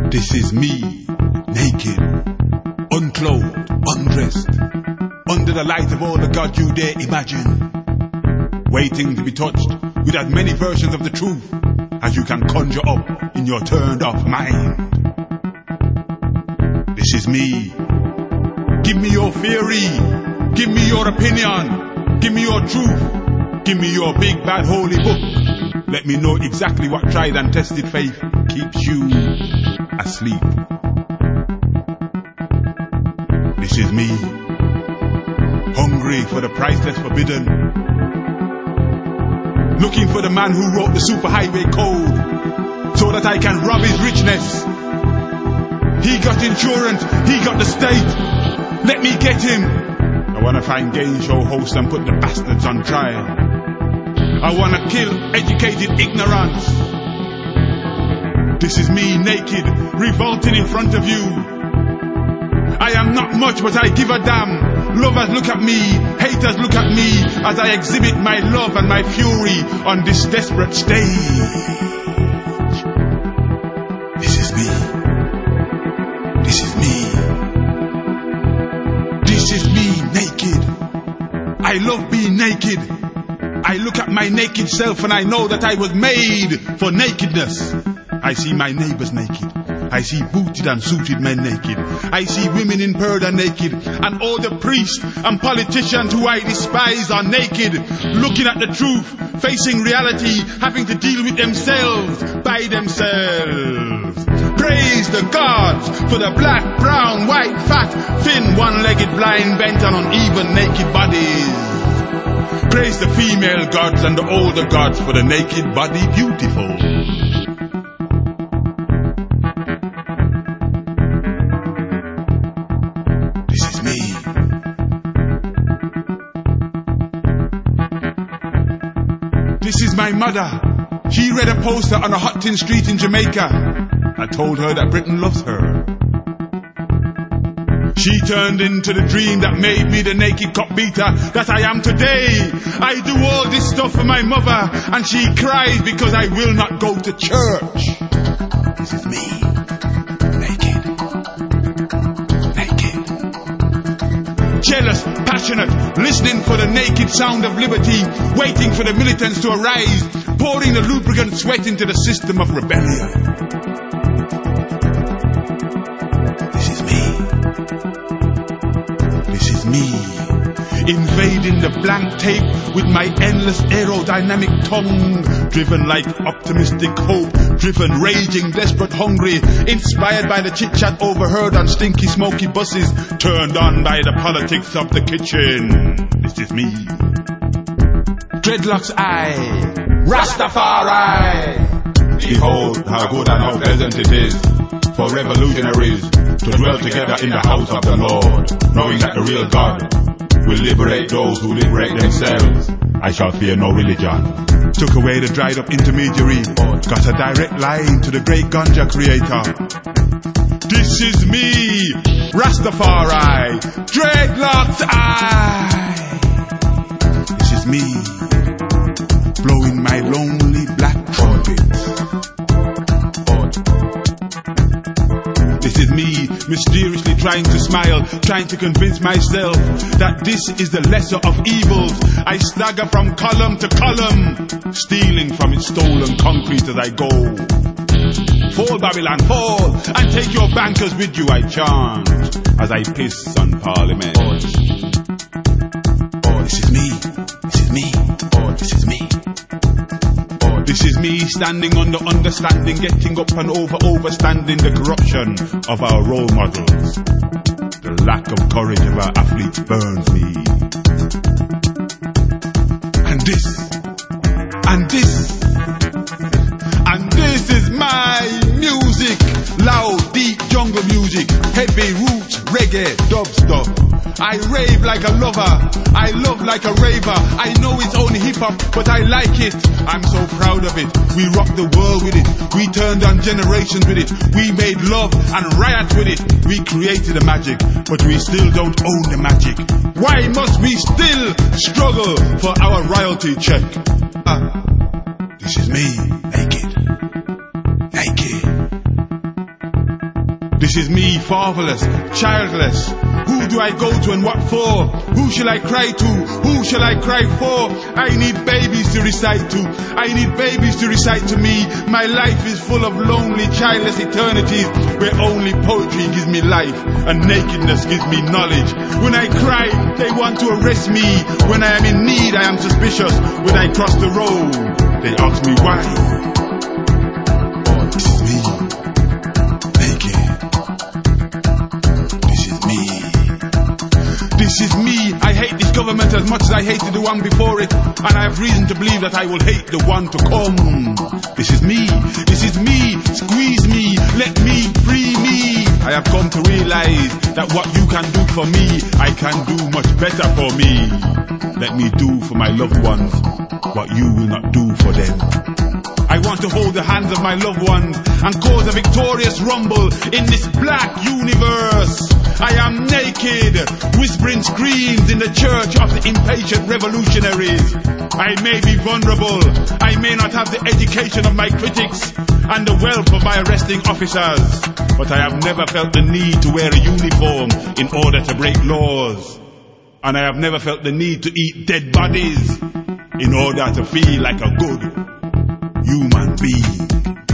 This is me, naked, unclothed, undressed, under the light of all the God you dare imagine, waiting to be touched with as many versions of the truth as you can conjure up in your turned off mind. This is me. Give me your theory, give me your opinion, give me your truth, give me your big bad holy book. Let me know exactly what tried and tested faith keeps you asleep. This is me, hungry for the priceless forbidden, looking for the man who wrote the superhighway code so that I can rob his richness. He got insurance, he got the state. Let me get him. I wanna find game show hosts and put the bastards on trial. I wanna kill educated ignorance. This is me, naked, revolting in front of you. I am not much, but I give a damn. Lovers look at me, haters look at me, as I exhibit my love and my fury on this desperate stage. This is me. This is me. This is me, naked. I love being naked. I look at my naked self and I know that I was made for nakedness. I see my neighbors naked. I see booted and suited men naked. I see women in purdah naked. And all the priests and politicians who I despise are naked, looking at the truth, facing reality, having to deal with themselves, by themselves. Praise the gods for the black, brown, white, fat, thin, one-legged, blind, bent and uneven naked bodies. Praise the female gods and the older gods for the naked body beautiful. This is me. This is my mother. She read a poster on a hot tin street in Jamaica. I told her that Britain loves her. She turned into the dream that made me the naked cop beater that I am today. I do all this stuff for my mother, and she cries because I will not go to church. This is me, naked, naked. Jealous, passionate, listening for the naked sound of liberty, waiting for the militants to arise, pouring the lubricant sweat into the system of rebellion. Me, invading the blank tape with my endless aerodynamic tongue, driven like optimistic hope, driven, raging, desperate, hungry, inspired by the chit-chat overheard on stinky, smoky buses, turned on by the politics of the kitchen. This is me. Dreadlocks I, Rastafari. Behold how good and how pleasant it is for revolutionaries to dwell together in the house of the Lord, knowing that the real God will liberate those who liberate themselves. I shall fear no religion. Took away the dried up intermediary, got a direct line to the great ganja creator. This is me, Rastafari, dreadlocks I. This is me, blowing my lonely black trumpet. This is me, mysteriously trying to smile, trying to convince myself that this is the lesser of evils. I stagger from column to column, stealing from its stolen concrete as I go. Fall, Babylon, fall, and take your bankers with you, I chant, as I piss on Parliament. Oh, this is me, this is me, oh, this is me. This is me standing under understanding, getting up and overstanding the corruption of our role models. The lack of courage of our athletes burns me. And this is my music. Loud, deep jungle music, heavy roots, reggae, dubstep. I rave like a lover, I love like a raver. I know it's only hip-hop, but I like it. I'm so proud of it. We rocked the world with it. We turned on generations with it. We made love and riot with it. We created the magic, but we still don't own the magic. Why must we still struggle for our royalty check? This is me, naked, naked. This is me, fatherless, childless. Who do I go to and what for? Who shall I cry to? Who shall I cry for? I need babies to recite to. I need babies to recite to me. My life is full of lonely, childless eternities where only poetry gives me life and nakedness gives me knowledge. When I cry, they want to arrest me. When I am in need, I am suspicious. When I cross the road, they ask me why. Oh, this is me. This is me. I hate this government as much as I hated the one before it, and I have reason to believe that I will hate the one to come. This is me. This is me. Squeeze me. Let me. Free me. I have come to realize that what you can do for me, I can do much better for me. Let me do for my loved ones what you will not do for them. I want to hold the hands of my loved ones and cause a victorious rumble in this black universe. I am naked, whispering screams in the church of the impatient revolutionaries. I may be vulnerable, I may not have the education of my critics and the wealth of my arresting officers, but I have never felt the need to wear a uniform in order to break laws. And I have never felt the need to eat dead bodies in order to feel like a good human being.